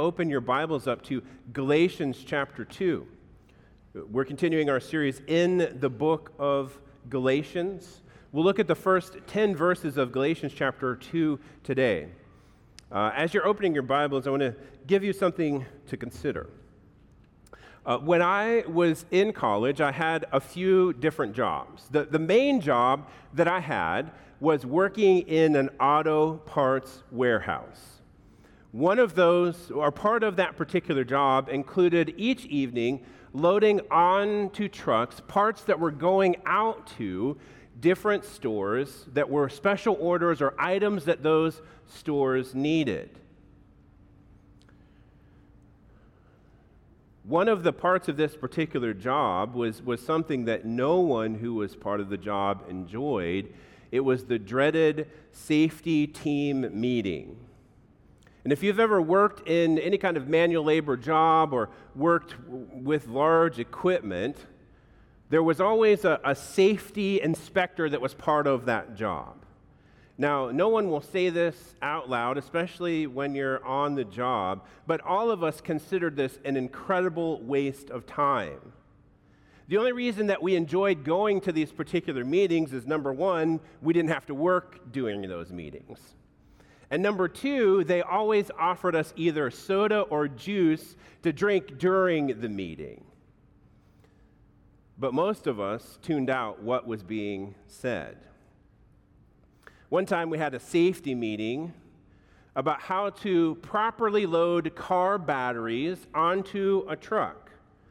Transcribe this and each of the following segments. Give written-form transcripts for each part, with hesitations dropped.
open your Bibles up to Galatians chapter 2. We're continuing our series in the book of Galatians. We'll look at the first 10 verses of Galatians chapter 2 today. As you're opening your Bibles, I want to give you something to consider. When I was in college, I had a few different jobs. The main job that I had was working in an auto parts warehouse. One of those, or part of that particular job, included each evening loading onto trucks parts that were going out to different stores that were special orders or items that those stores needed. One of the parts of this particular job was something that no one who was part of the job enjoyed. It was the dreaded safety team meeting. And if you've ever worked in any kind of manual labor job or worked with large equipment, there was always a safety inspector that was part of that job. Now, no one will say this out loud, especially when you're on the job, but all of us considered this an incredible waste of time. The only reason that we enjoyed going to these particular meetings is, number one, we didn't have to work during those meetings. And number two, they always offered us either soda or juice to drink during the meeting. But most of us tuned out what was being said. One time we had a safety meeting about how to properly load car batteries onto a truck.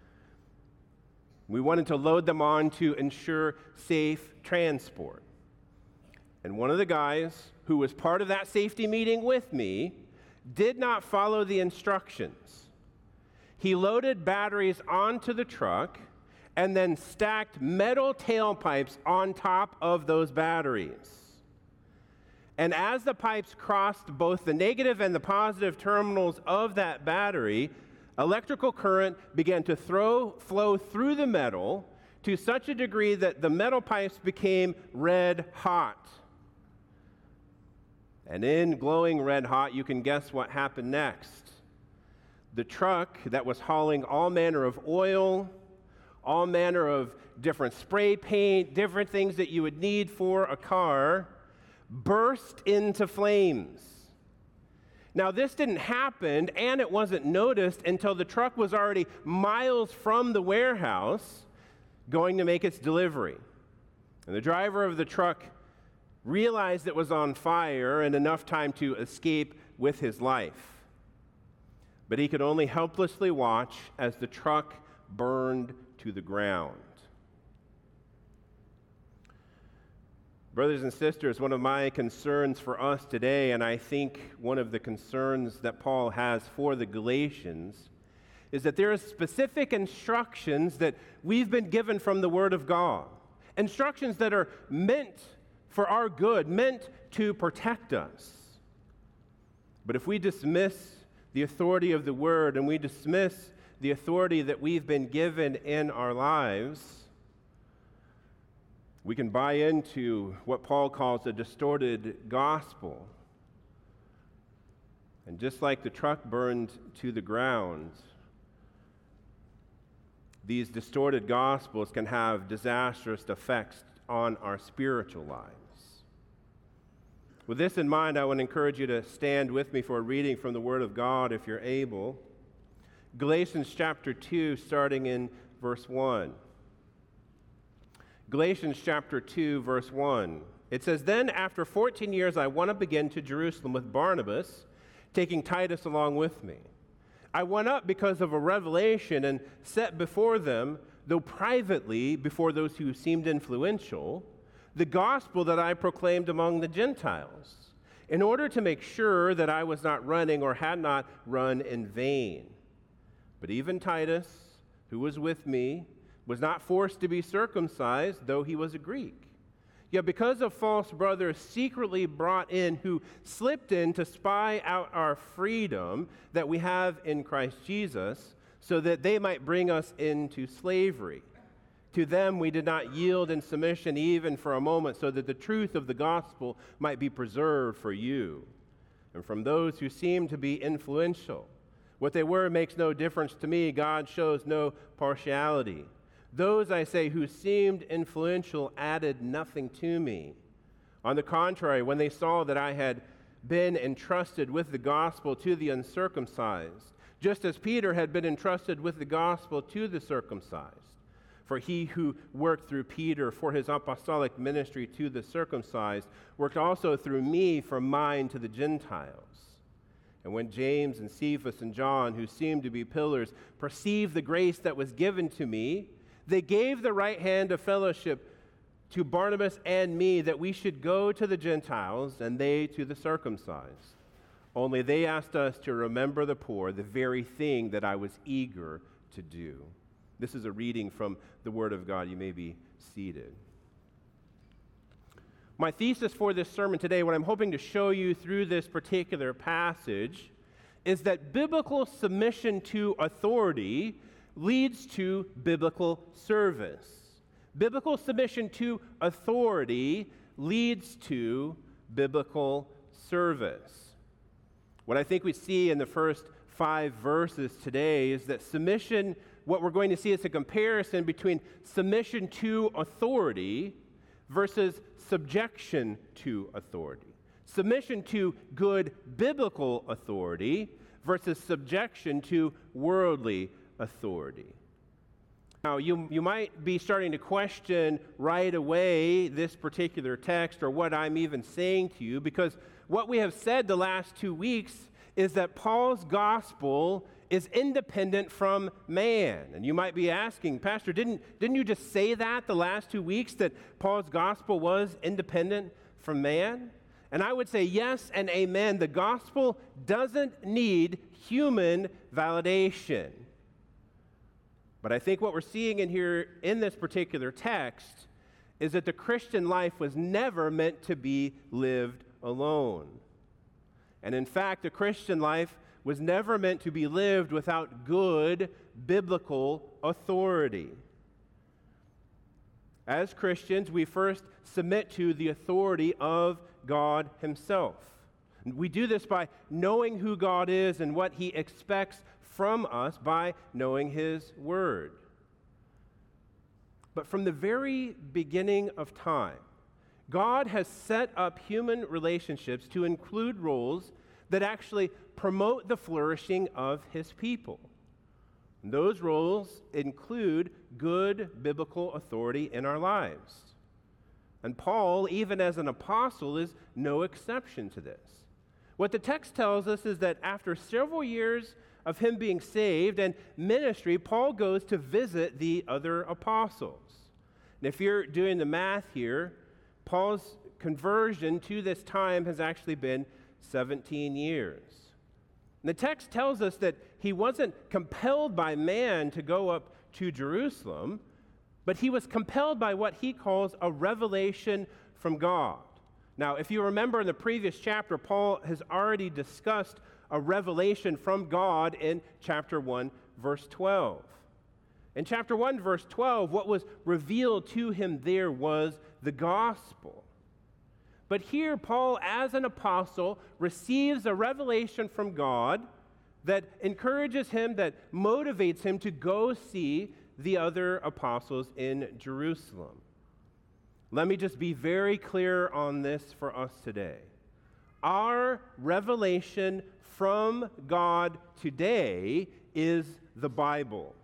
We wanted to load them on to ensure safe transport. And one of the guys who was part of that safety meeting with me did not follow the instructions. He loaded batteries onto the truck and then stacked metal tailpipes on top of those batteries. And as the pipes crossed both the negative and the positive terminals of that battery, electrical current began to flow through the metal to such a degree that the metal pipes became red hot. And in glowing red hot, you can guess what happened next. The truck that was hauling all manner of oil, all manner of different spray paint, different things that you would need for a car, burst into flames. Now, this didn't happen, and it wasn't noticed until the truck was already miles from the warehouse going to make its delivery. And the driver of the truck realized it was on fire and enough time to escape with his life. But he could only helplessly watch as the truck burned to the ground. Brothers and sisters, one of my concerns for us today, and I think one of the concerns that Paul has for the Galatians, is that there are specific instructions that we've been given from the Word of God. Instructions that are meant for our good, meant to protect us. But if we dismiss the authority of the Word and we dismiss the authority that we've been given in our lives, we can buy into what Paul calls a distorted gospel. And just like the truck burned to the ground, these distorted gospels can have disastrous effects on our spiritual lives. With this in mind, I want to encourage you to stand with me for a reading from the Word of God if you're able. Galatians chapter 2, starting in verse 1. Galatians chapter 2, verse 1. It says, "Then after 14 years I went up again to Jerusalem with Barnabas, taking Titus along with me. I went up because of a revelation and set before them, though privately before those who seemed influential, the gospel that I proclaimed among the Gentiles, in order to make sure that I was not running or had not run in vain. But even Titus, who was with me, was not forced to be circumcised, though he was a Greek. Yet because of false brothers secretly brought in, who slipped in to spy out our freedom that we have in Christ Jesus, so that they might bring us into slavery. To them we did not yield in submission even for a moment, so that the truth of the gospel might be preserved for you. And from those who seemed to be influential, What they were makes no difference to me. God shows no partiality. Those, I say, who seemed influential added nothing to me. On the contrary, when they saw that I had been entrusted with the gospel to the uncircumcised, just as Peter had been entrusted with the gospel to the circumcised. For he who worked through Peter for his apostolic ministry to the circumcised worked also through me for mine to the Gentiles. And when James and Cephas and John, who seemed to be pillars, perceived the grace that was given to me, they gave the right hand of fellowship to Barnabas and me, that we should go to the Gentiles and they to the circumcised. Only they asked us to remember the poor, the very thing that I was eager to do. This is a reading from the Word of God. You may be seated. My thesis for this sermon today, what I'm hoping to show you through this particular passage, is that biblical submission to authority leads to biblical service. Biblical submission to authority leads to biblical service. What I think we see in the first 5 verses today is that submission, what we're going to see is a comparison between submission to authority versus subjection to authority. Submission to good biblical authority versus subjection to worldly authority. Now, you might be starting to question right away this particular text or what I'm even saying to you, because what we have said the last 2 weeks is that Paul's gospel is independent from man. And you might be asking, Pastor, didn't you just say that the last 2 weeks, that Paul's gospel was independent from man? And I would say yes and amen. The gospel doesn't need human validation. But I think what we're seeing in here in this particular text is that the Christian life was never meant to be lived alone. And in fact, the Christian life was never meant to be lived without good biblical authority. As Christians, we first submit to the authority of God Himself. We do this by knowing who God is and what He expects from us by knowing His Word. But from the very beginning of time, God has set up human relationships to include roles that actually promote the flourishing of His people. And those roles include good biblical authority in our lives. And Paul, even as an apostle, is no exception to this. What the text tells us is that after several years of him being saved and ministry, Paul goes to visit the other apostles. And if you're doing the math here, Paul's conversion to this time has actually been 17 years. And the text tells us that he wasn't compelled by man to go up to Jerusalem, but he was compelled by what he calls a revelation from God. Now, if you remember in the previous chapter, Paul has already discussed a revelation from God in chapter 1, verse 12. In chapter 1, verse 12, what was revealed to him there was the gospel. But here, Paul, as an apostle, receives a revelation from God that encourages him, that motivates him to go see the other apostles in Jerusalem. Let me just be very clear on this for us today. Our revelation from God today is the Bible.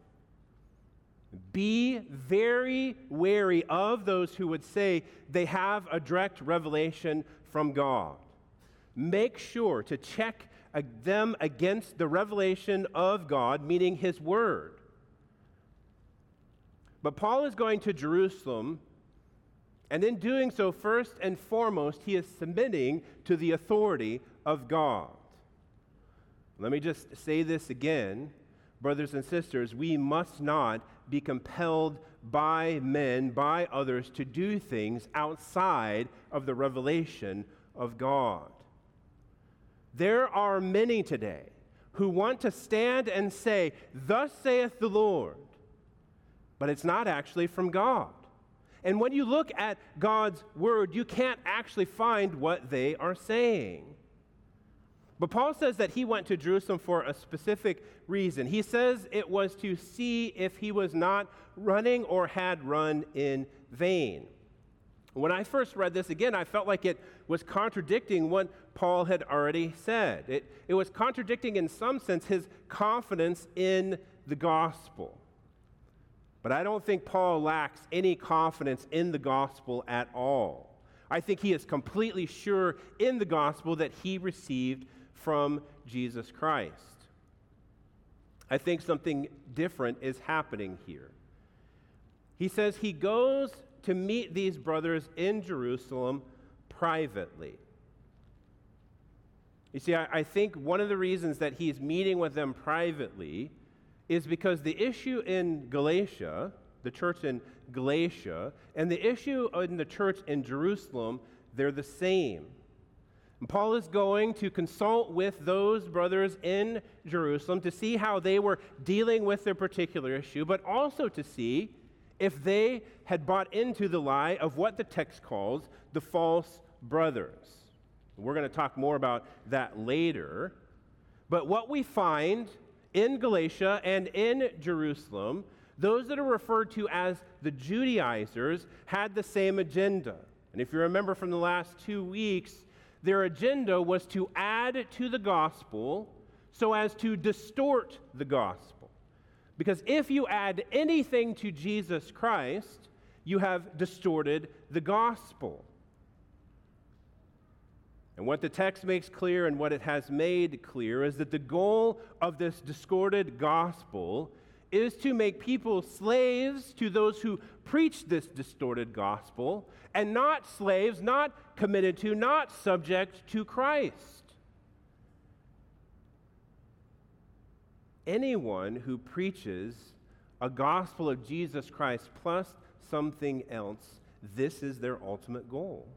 Be very wary of those who would say they have a direct revelation from God. Make sure to check them against the revelation of God, meaning His Word. But Paul is going to Jerusalem, and in doing so, first and foremost, he is submitting to the authority of God. Let me just say this again. Brothers and sisters, we must not be compelled by men, by others, to do things outside of the revelation of God. There are many today who want to stand and say, "Thus saith the Lord," but it's not actually from God. And when you look at God's Word, you can't actually find what they are saying. But Paul says that he went to Jerusalem for a specific reason. He says it was to see if he was not running or had run in vain. When I first read this again, I felt like it was contradicting what Paul had already said. It was contradicting in some sense his confidence in the gospel. But I don't think Paul lacks any confidence in the gospel at all. I think he is completely sure in the gospel that he received from Jesus Christ. I think something different is happening here. He says he goes to meet these brothers in Jerusalem privately. You see, I think one of the reasons that he's meeting with them privately is because the issue in Galatia, the church in Galatia, and the issue in the church in Jerusalem, they're the same. And Paul is going to consult with those brothers in Jerusalem to see how they were dealing with their particular issue, but also to see if they had bought into the lie of what the text calls the false brothers. We're going to talk more about that later. But what we find in Galatia and in Jerusalem, those that are referred to as the Judaizers had the same agenda. And if you remember from the last 2 weeks, their agenda was to add to the gospel so as to distort the gospel. Because if you add anything to Jesus Christ, you have distorted the gospel. And what the text makes clear and what it has made clear is that the goal of this distorted gospel is to make people slaves to those who preach this distorted gospel, and not slaves, not committed to, not subject to Christ. Anyone who preaches a gospel of Jesus Christ plus something else, this is their ultimate goal.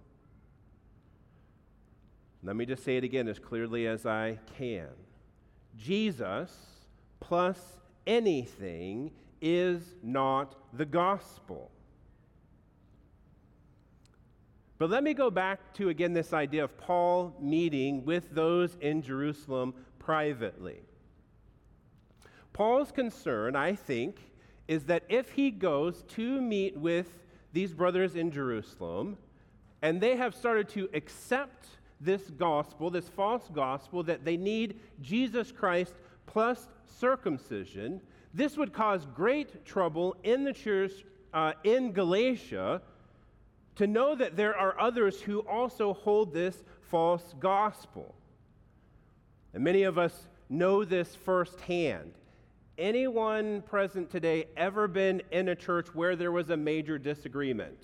Let me just say it again as clearly as I can. Jesus plus anything is not the gospel. But let me go back to, again, this idea of Paul meeting with those in Jerusalem privately. Paul's concern, I think, is that if he goes to meet with these brothers in Jerusalem, and they have started to accept this gospel, this false gospel, that they need Jesus Christ plus circumcision, this would cause great trouble in the church in Galatia to know that there are others who also hold this false gospel. And many of us know this firsthand. Anyone present today ever been in a church where there was a major disagreement?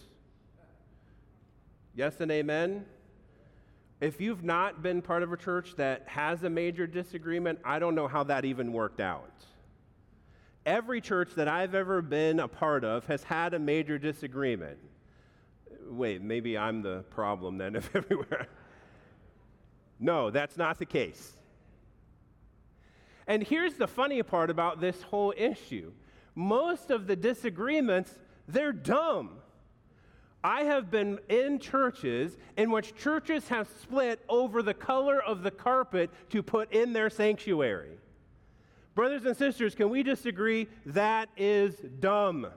Yes and amen? If you've not been part of a church that has a major disagreement, I don't know how that even worked out. Every church that I've ever been a part of has had a major disagreement. Wait, maybe I'm the problem then if everywhere. No, that's not the case. And here's the funny part about this whole issue. Most of the disagreements, they're dumb. I have been in churches in which churches have split over the color of the carpet to put in their sanctuary. Brothers and sisters, can we disagree? That is dumb.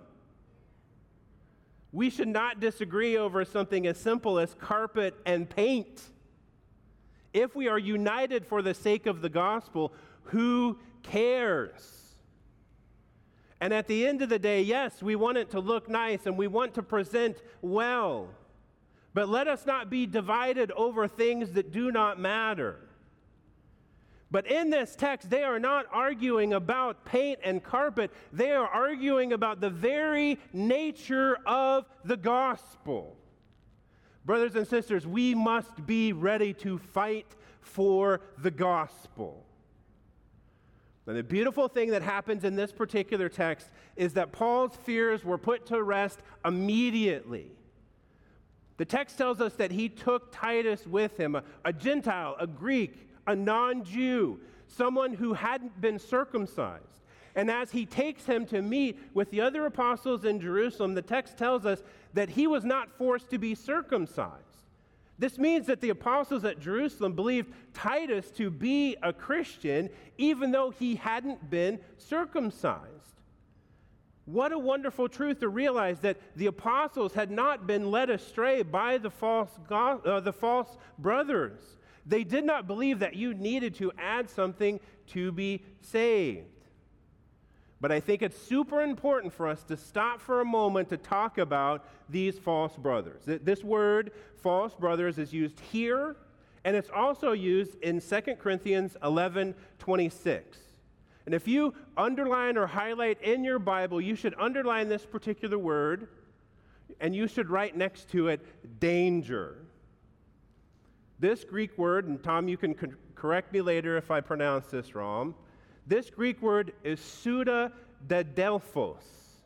We should not disagree over something as simple as carpet and paint. If we are united for the sake of the gospel, who cares? And at the end of the day, yes, we want it to look nice and we want to present well. But let us not be divided over things that do not matter. But in this text, they are not arguing about paint and carpet. They are arguing about the very nature of the gospel. Brothers and sisters, we must be ready to fight for the gospel. And the beautiful thing that happens in this particular text is that Paul's fears were put to rest immediately. The text tells us that he took Titus with him, a Gentile, a Greek, a non-Jew, someone who hadn't been circumcised. And as he takes him to meet with the other apostles in Jerusalem, the text tells us that he was not forced to be circumcised. This means that the apostles at Jerusalem believed Titus to be a Christian, even though he hadn't been circumcised. What a wonderful truth to realize that the apostles had not been led astray by the false brothers. They did not believe that you needed to add something to be saved. But I think it's super important for us to stop for a moment to talk about these false brothers. This word, false brothers, is used here, and it's also used in 2 Corinthians 11:26. And if you underline or highlight in your Bible, you should underline this particular word, and you should write next to it, danger. This Greek word, and Tom, you can correct me later if I pronounce this wrong, this Greek word is pseudo-dadelphos.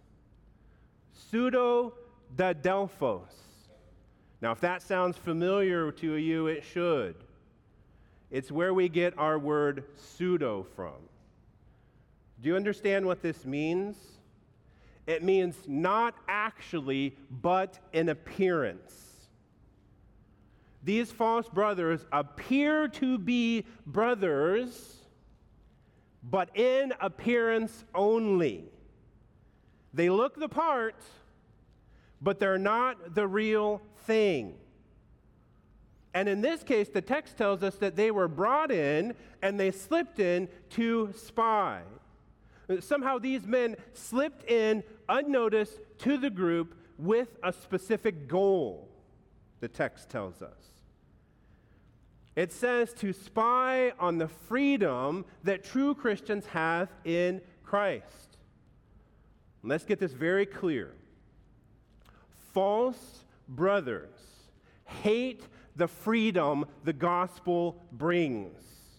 Pseudo-dadelphos. Now, if that sounds familiar to you, it should. It's where we get our word pseudo from. Do you understand what this means? It means not actually, but in appearance. These false brothers appear to be brothers, but in appearance only. They look the part, but they're not the real thing. And in this case, the text tells us that they were brought in and they slipped in to spy. Somehow these men slipped in unnoticed to the group with a specific goal, the text tells us. It says to spy on the freedom that true Christians have in Christ. Let's get this very clear. False brothers hate the freedom the gospel brings.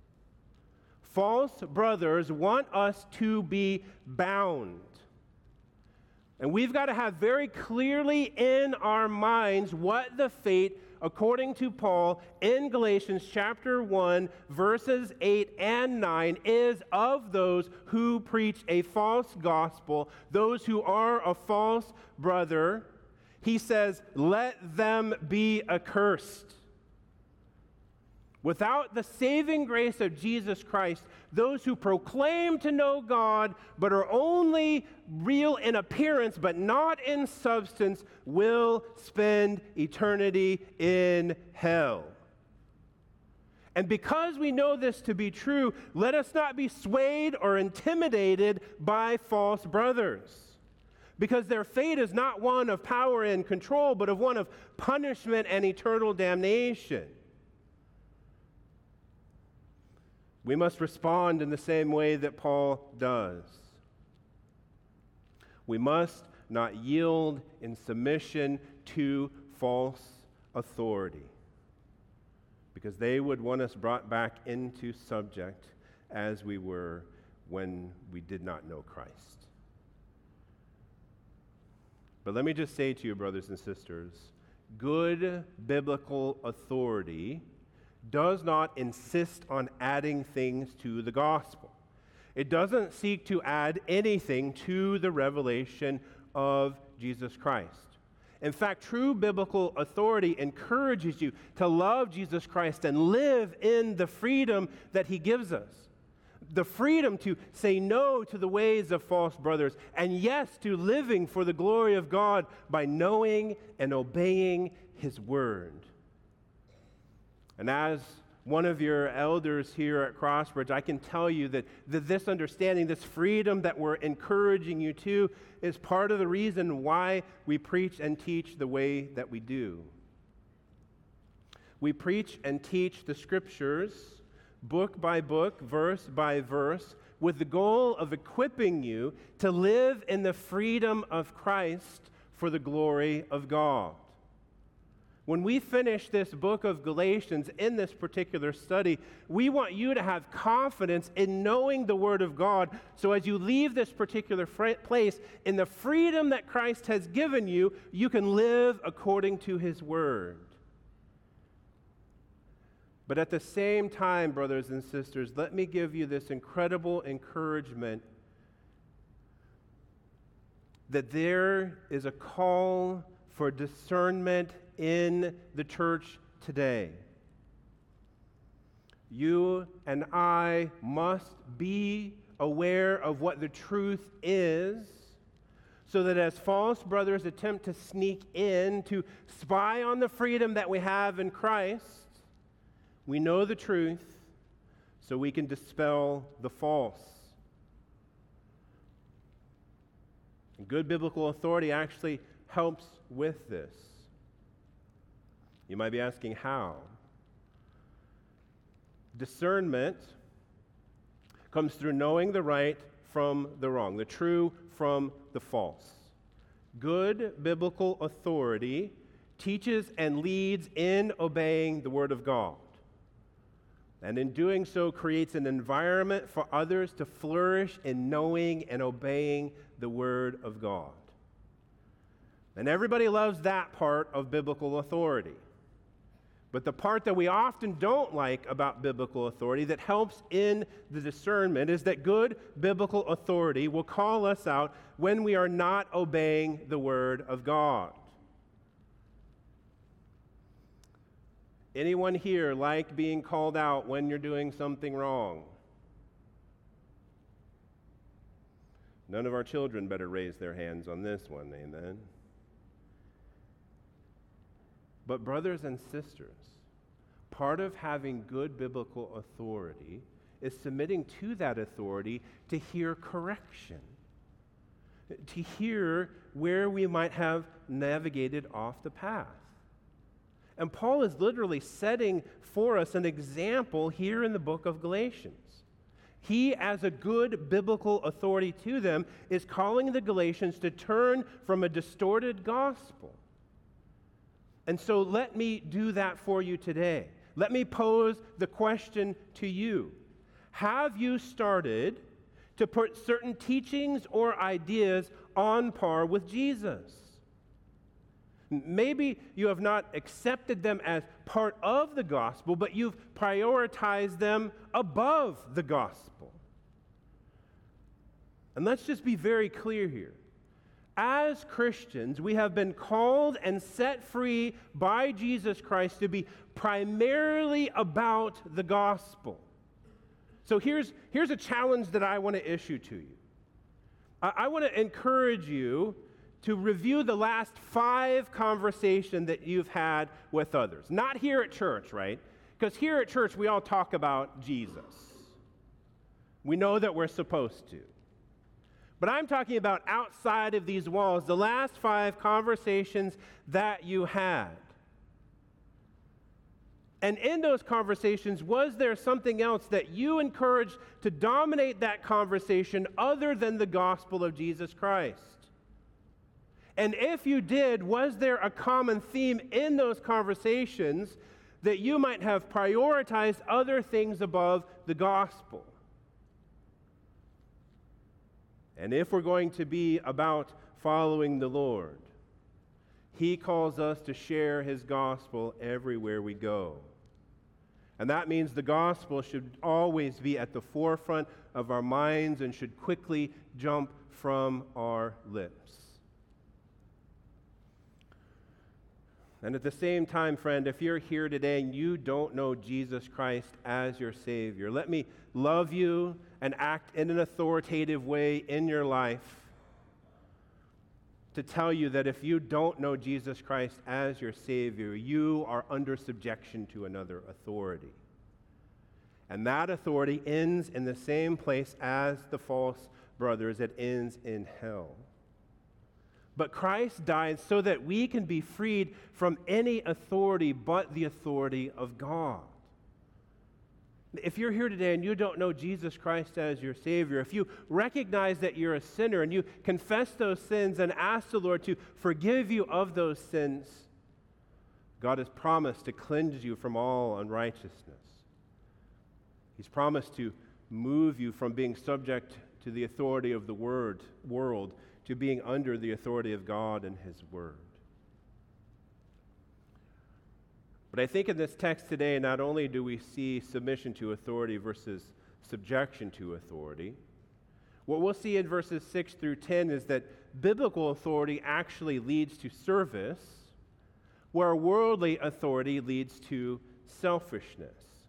False brothers want us to be bound. And we've got to have very clearly in our minds what the fate, according to Paul, in Galatians chapter 1, verses 8 and 9, is of those who preach a false gospel, those who are a false brother. He says, let them be accursed. Without the saving grace of Jesus Christ, those who proclaim to know God but are only real in appearance but not in substance will spend eternity in hell. And because we know this to be true, let us not be swayed or intimidated by false brothers, because their fate is not one of power and control, but of one of punishment and eternal damnation. We must respond in the same way that Paul does. We must not yield in submission to false authority, because they would want us brought back into subject as we were when we did not know Christ. But let me just say to you, brothers and sisters, good biblical authority does not insist on adding things to the gospel. It doesn't seek to add anything to the revelation of Jesus Christ. In fact, true biblical authority encourages you to love Jesus Christ and live in the freedom that he gives us. The freedom to say no to the ways of false brothers, and yes to living for the glory of God by knowing and obeying his word. And as one of your elders here at Crossbridge, I can tell you that this understanding, this freedom that we're encouraging you to, is part of the reason why we preach and teach the way that we do. We preach and teach the scriptures, book by book, verse by verse, with the goal of equipping you to live in the freedom of Christ for the glory of God. When we finish this book of Galatians in this particular study, we want you to have confidence in knowing the Word of God. So as you leave this particular place, in the freedom that Christ has given you, you can live according to His Word. But at the same time, brothers and sisters, let me give you this incredible encouragement that there is a call for discernment in the church today. You and I must be aware of what the truth is, so that as false brothers attempt to sneak in, to spy on the freedom that we have in Christ, we know the truth so we can dispel the false. And good biblical authority actually helps with this. You might be asking how. Discernment comes through knowing the right from the wrong, the true from the false. Good biblical authority teaches and leads in obeying the Word of God. And in doing so, creates an environment for others to flourish in knowing and obeying the Word of God. And everybody loves that part of biblical authority. But the part that we often don't like about biblical authority that helps in the discernment is that good biblical authority will call us out when we are not obeying the Word of God. Anyone here like being called out when you're doing something wrong? None of our children better raise their hands on this one, amen? But brothers and sisters, part of having good biblical authority is submitting to that authority to hear correction, to hear where we might have navigated off the path. And Paul is literally setting for us an example here in the book of Galatians. He, as a good biblical authority to them, is calling the Galatians to turn from a distorted gospel. And so let me do that for you today. Let me pose the question to you. Have you started to put certain teachings or ideas on par with Jesus? Maybe you have not accepted them as part of the gospel, but you've prioritized them above the gospel. And let's just be very clear here. As Christians, we have been called and set free by Jesus Christ to be primarily about the gospel. So here's a challenge that I want to issue to you. I want to encourage you to review the last 5 conversations that you've had with others. Not here at church, right? Because here at church, we all talk about Jesus. We know that we're supposed to. But I'm talking about outside of these walls, the last 5 conversations that you had. And in those conversations, was there something else that you encouraged to dominate that conversation other than the gospel of Jesus Christ? And if you did, was there a common theme in those conversations that you might have prioritized other things above the gospel? And if we're going to be about following the Lord, He calls us to share His gospel everywhere we go. And that means the gospel should always be at the forefront of our minds and should quickly jump from our lips. And at the same time, friend, if you're here today and you don't know Jesus Christ as your Savior, let me love you and act in an authoritative way in your life to tell you that if you don't know Jesus Christ as your Savior, you are under subjection to another authority. And that authority ends in the same place as the false brothers. It ends in hell. But Christ died so that we can be freed from any authority but the authority of God. If you're here today and you don't know Jesus Christ as your Savior, if you recognize that you're a sinner and you confess those sins and ask the Lord to forgive you of those sins, God has promised to cleanse you from all unrighteousness. He's promised to move you from being subject to the authority of the world to being under the authority of God and His Word. But I think in this text today, not only do we see submission to authority versus subjection to authority, what we'll see in verses 6 through 10 is that biblical authority actually leads to service, where worldly authority leads to selfishness.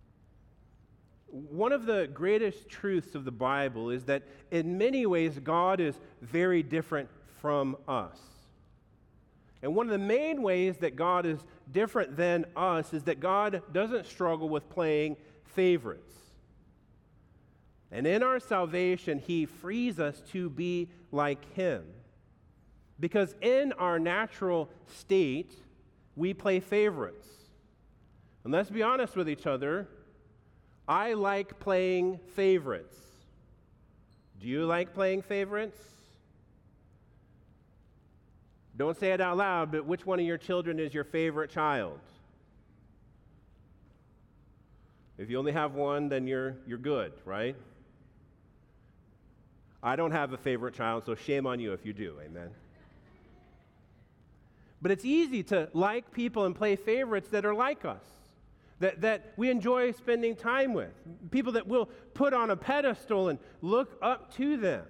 One of the greatest truths of the Bible is that in many ways God is very different from us. And one of the main ways that God is different than us is that God doesn't struggle with playing favorites. And in our salvation, He frees us to be like Him. Because in our natural state, we play favorites. And let's be honest with each other, I like playing favorites. Do you like playing favorites? Don't say it out loud, but which one of your children is your favorite child? If you only have one, then you're good, right? I don't have a favorite child, so shame on you if you do, amen? But it's easy to like people and play favorites that are like us, that we enjoy spending time with, people that we'll put on a pedestal and look up to them.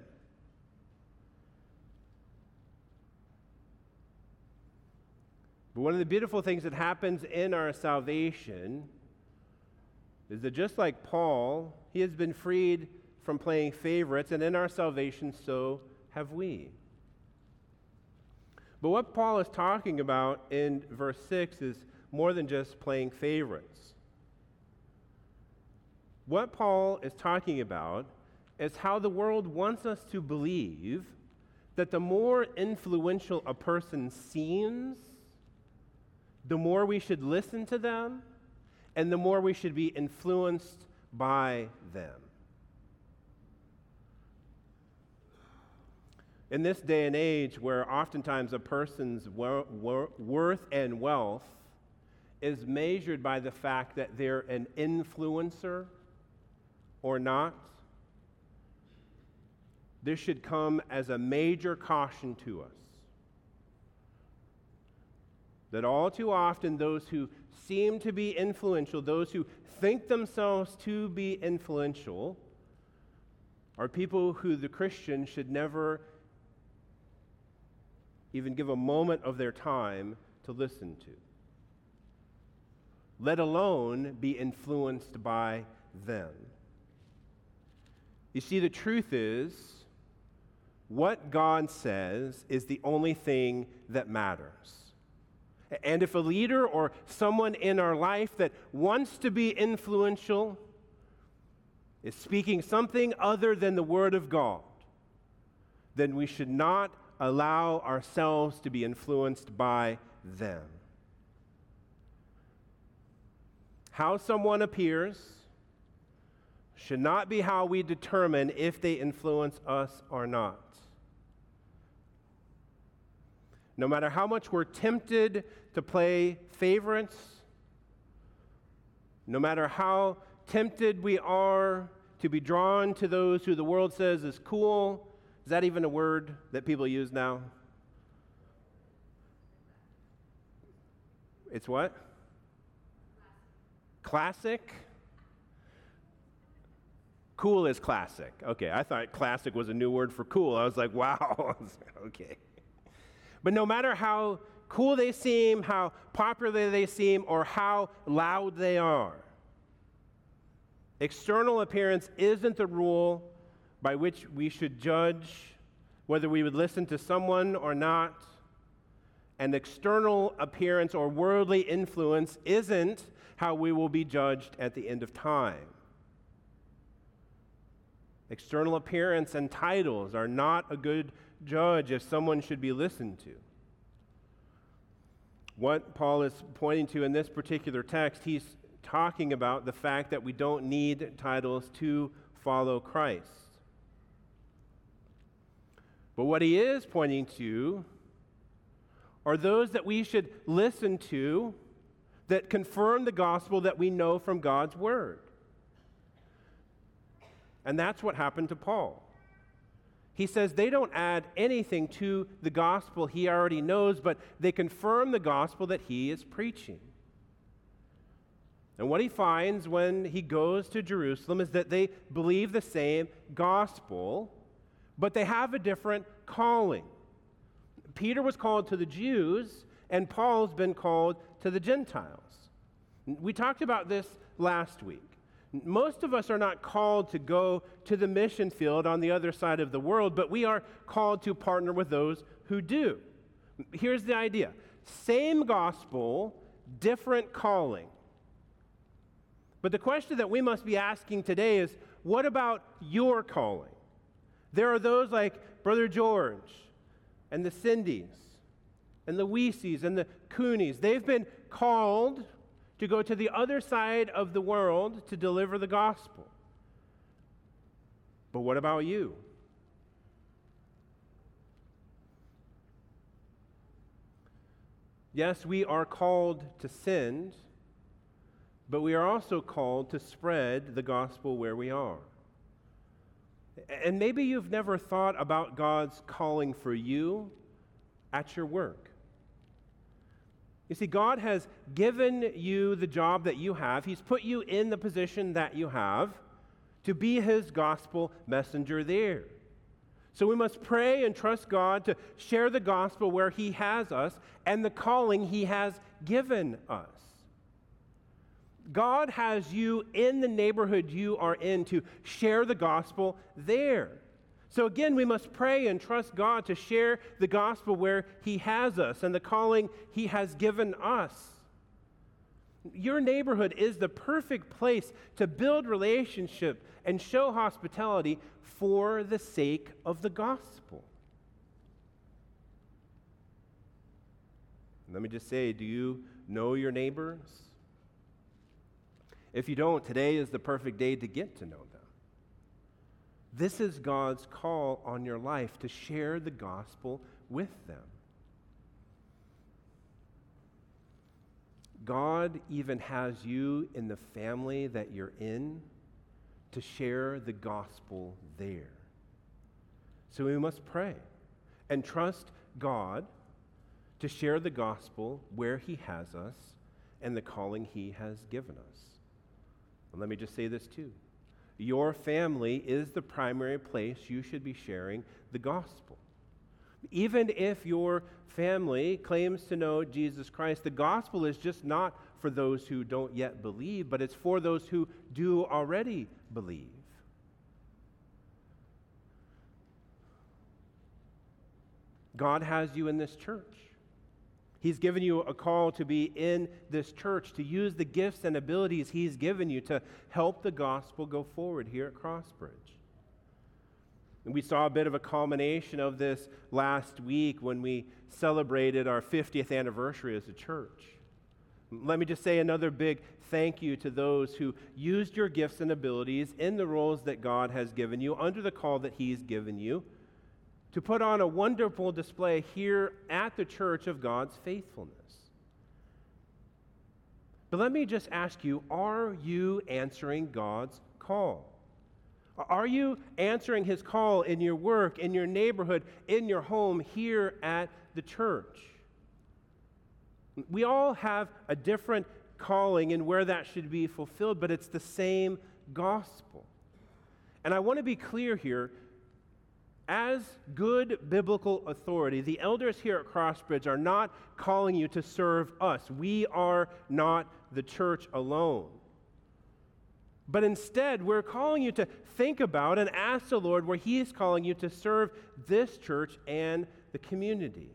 But one of the beautiful things that happens in our salvation is that just like Paul, he has been freed from playing favorites, and in our salvation, so have we. But what Paul is talking about in verse 6 is more than just playing favorites. What Paul is talking about is how the world wants us to believe that the more influential a person seems, the more we should listen to them, and the more we should be influenced by them. In this day and age where oftentimes a person's worth and wealth is measured by the fact that they're an influencer or not, this should come as a major caution to us. That all too often those who seem to be influential, those who think themselves to be influential, are people who the Christian should never even give a moment of their time to listen to, let alone be influenced by them. You see, the truth is, what God says is the only thing that matters. And if a leader or someone in our life that wants to be influential is speaking something other than the Word of God, then we should not allow ourselves to be influenced by them. How someone appears should not be how we determine if they influence us or not. No matter how much we're tempted to play favorites, no matter how tempted we are to be drawn to those who the world says is cool. Is that even a word that people use now? It's what? Classic? Cool is classic. Okay, I thought classic was a new word for cool. I was like, wow. Okay. But no matter how cool they seem, how popular they seem, or how loud they are, external appearance isn't the rule by which we should judge whether we would listen to someone or not. And external appearance or worldly influence isn't how we will be judged at the end of time. External appearance and titles are not a good judge if someone should be listened to. What Paul is pointing to in this particular text, he's talking about the fact that we don't need titles to follow Christ. But what he is pointing to are those that we should listen to that confirm the gospel that we know from God's word. And that's what happened to Paul. He says they don't add anything to the gospel he already knows, but they confirm the gospel that he is preaching. And what he finds when he goes to Jerusalem is that they believe the same gospel, but they have a different calling. Peter was called to the Jews, and Paul's been called to the Gentiles. We talked about this last week. Most of us are not called to go to the mission field on the other side of the world, but we are called to partner with those who do. Here's the idea. Same gospel, different calling. But the question that we must be asking today is, what about your calling? There are those like Brother George and the Cindys and the Weeseys and the Coonies. They've been called to go to the other side of the world to deliver the gospel. But what about you? Yes, we are called to send, but we are also called to spread the gospel where we are. And maybe you've never thought about God's calling for you at your work. You see, God has given you the job that you have. He's put you in the position that you have to be His gospel messenger there. So we must pray and trust God to share the gospel where He has us and the calling He has given us. God has you in the neighborhood you are in to share the gospel there. So again, we must pray and trust God to share the gospel where He has us and the calling He has given us. Your neighborhood is the perfect place to build relationship and show hospitality for the sake of the gospel. Let me just say, do you know your neighbors? If you don't, today is the perfect day to get to know them. This is God's call on your life, to share the gospel with them. God even has you in the family that you're in to share the gospel there. So we must pray and trust God to share the gospel where He has us and the calling He has given us. And let me just say this too. Your family is the primary place you should be sharing the gospel. Even if your family claims to know Jesus Christ, the gospel is just not for those who don't yet believe, but it's for those who do already believe. God has you in this church. He's given you a call to be in this church, to use the gifts and abilities He's given you to help the gospel go forward here at Crossbridge. And we saw a bit of a culmination of this last week when we celebrated our 50th anniversary as a church. Let me just say another big thank you to those who used your gifts and abilities in the roles that God has given you, under the call that He's given you, to put on a wonderful display here at the church of God's faithfulness. But let me just ask you, are you answering God's call? Are you answering His call in your work, in your neighborhood, in your home, here at the church? We all have a different calling and where that should be fulfilled, but it's the same gospel. And I want to be clear here. As good biblical authority, the elders here at Crossbridge are not calling you to serve us. We are not the church alone. But instead, we're calling you to think about and ask the Lord where He's calling you to serve this church and the community.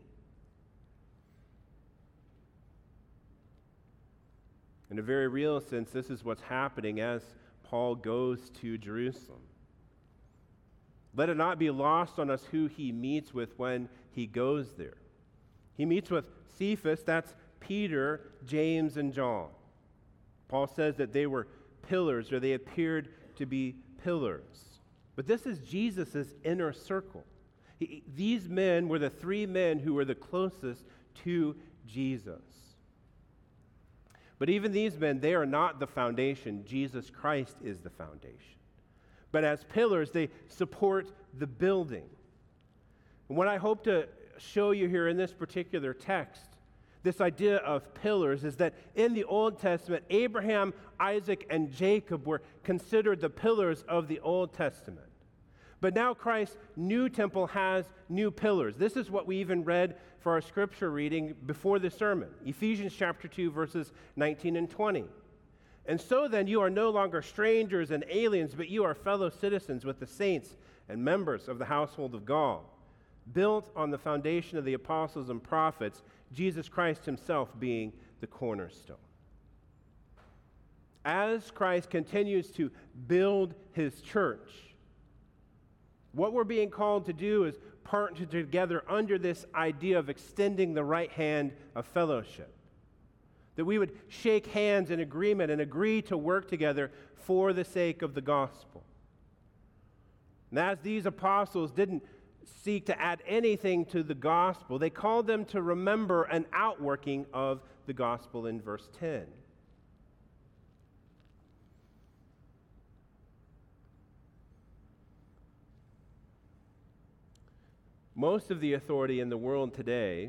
In a very real sense, this is what's happening as Paul goes to Jerusalem. Let it not be lost on us who he meets with when he goes there. He meets with Cephas, that's Peter, James, and John. Paul says that they were pillars, or they appeared to be pillars. But this is Jesus' inner circle. These men were the three men who were the closest to Jesus. But even these men, they are not the foundation. Jesus Christ is the foundation. But as pillars, they support the building. And what I hope to show you here in this particular text, this idea of pillars, is that in the Old Testament, Abraham, Isaac, and Jacob were considered the pillars of the Old Testament. But now Christ's new temple has new pillars. This is what we even read for our scripture reading before the sermon. Ephesians chapter 2, verses 19 and 20. And so then you are no longer strangers and aliens, but you are fellow citizens with the saints and members of the household of God, built on the foundation of the apostles and prophets, Jesus Christ himself being the cornerstone. As Christ continues to build his church, what we're being called to do is partner together under this idea of extending the right hand of fellowship. That we would shake hands in agreement and agree to work together for the sake of the gospel. And as these apostles didn't seek to add anything to the gospel, they called them to remember an outworking of the gospel in verse 10. Most of the authority in the world today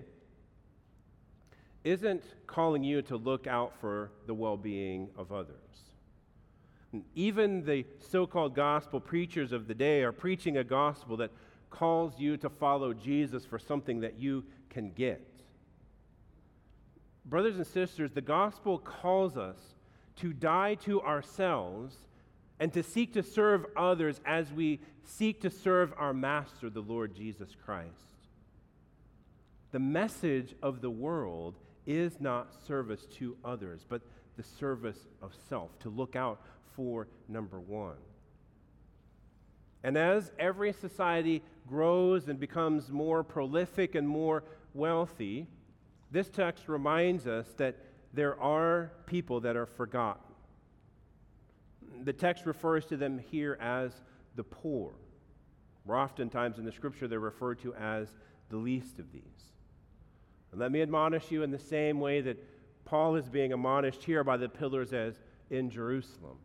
isn't calling you to look out for the well-being of others. Even the so-called gospel preachers of the day are preaching a gospel that calls you to follow Jesus for something that you can get. Brothers and sisters, the gospel calls us to die to ourselves and to seek to serve others as we seek to serve our Master, the Lord Jesus Christ. The message of the world is not service to others, but the service of self, to look out for number one. And as every society grows and becomes more prolific and more wealthy, this text reminds us that there are people that are forgotten. The text refers to them here as the poor. Or oftentimes in the scripture they're referred to as the least of these. And let me admonish you in the same way that Paul is being admonished here by the pillars as in Jerusalem.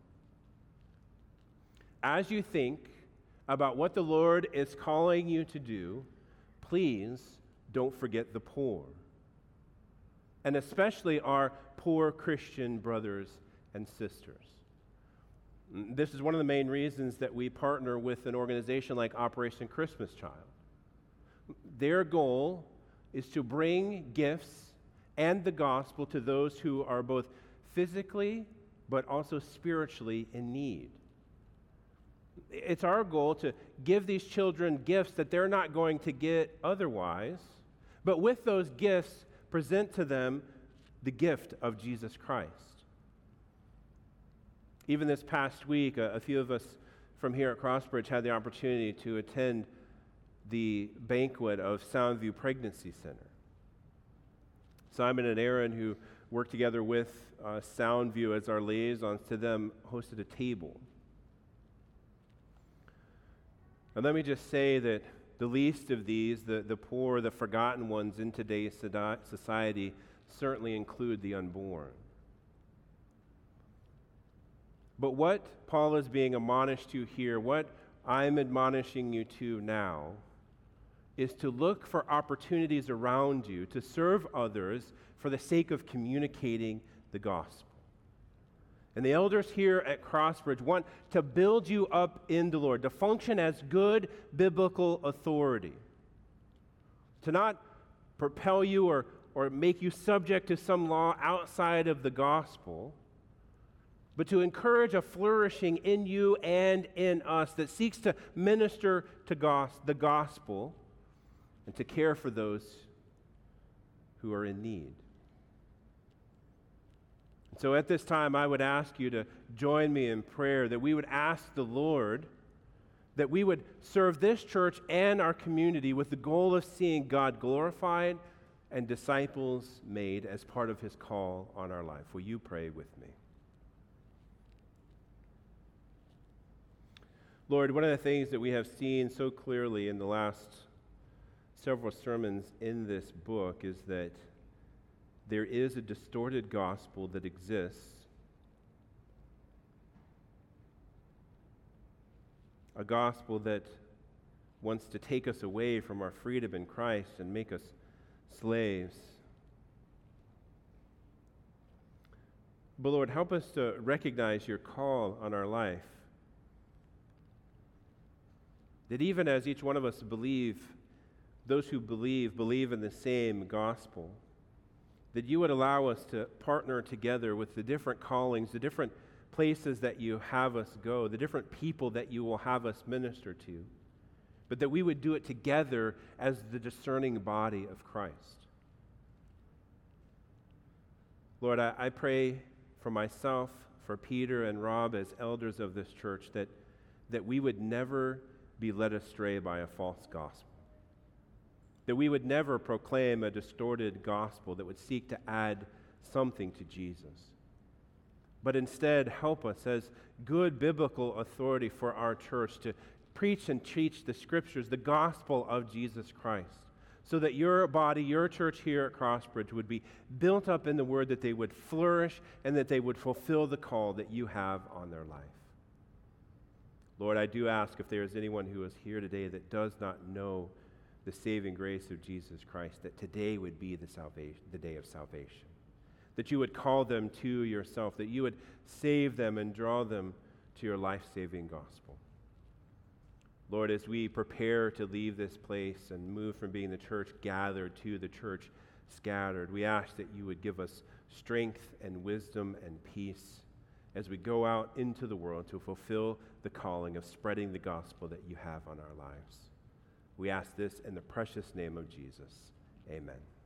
As you think about what the Lord is calling you to do, please don't forget the poor. And especially our poor Christian brothers and sisters. This is one of the main reasons that we partner with an organization like Operation Christmas Child. Their goal is to bring gifts and the gospel to those who are both physically but also spiritually in need. It's our goal to give these children gifts that they're not going to get otherwise, but with those gifts, present to them the gift of Jesus Christ. Even this past week, a few of us from here at Crossbridge had the opportunity to attend the banquet of Soundview Pregnancy Center. Simon and Aaron, who worked together with Soundview as our liaisons to them, hosted a table. And let me just say that the least of these, the poor, the forgotten ones in today's society, certainly include the unborn. But what Paul is being admonished to here, what I'm admonishing you to now, is to look for opportunities around you to serve others for the sake of communicating the gospel. And the elders here at Crossbridge want to build you up in the Lord, to function as good biblical authority, to not propel you or make you subject to some law outside of the gospel, but to encourage a flourishing in you and in us that seeks to minister to the gospel and to care for those who are in need. So at this time, I would ask you to join me in prayer, that we would ask the Lord that we would serve this church and our community with the goal of seeing God glorified and disciples made as part of his call on our life. Will you pray with me? Lord, one of the things that we have seen so clearly in the last several sermons in this book is that there is a distorted gospel that exists, a gospel that wants to take us away from our freedom in Christ and make us slaves. But Lord, help us to recognize your call on our life, That even as each one of us believe, those who believe in the same gospel, that you would allow us to partner together with the different callings, the different places that you have us go, the different people that you will have us minister to, but that we would do it together as the discerning body of Christ. Lord, I pray for myself, for Peter and Rob as elders of this church, that we would never be led astray by a false gospel. That we would never proclaim a distorted gospel that would seek to add something to Jesus. But instead, help us as good biblical authority for our church to preach and teach the Scriptures, the gospel of Jesus Christ, so that your body, your church here at Crossbridge would be built up in the Word, that they would flourish and that they would fulfill the call that you have on their life. Lord, I do ask if there is anyone who is here today that does not know the saving grace of Jesus Christ, that today would be the day of salvation. That you would call them to yourself, that you would save them and draw them to your life-saving gospel. Lord, as we prepare to leave this place and move from being the church gathered to the church scattered, we ask that you would give us strength and wisdom and peace as we go out into the world to fulfill the calling of spreading the gospel that you have on our lives. We ask this in the precious name of Jesus. Amen.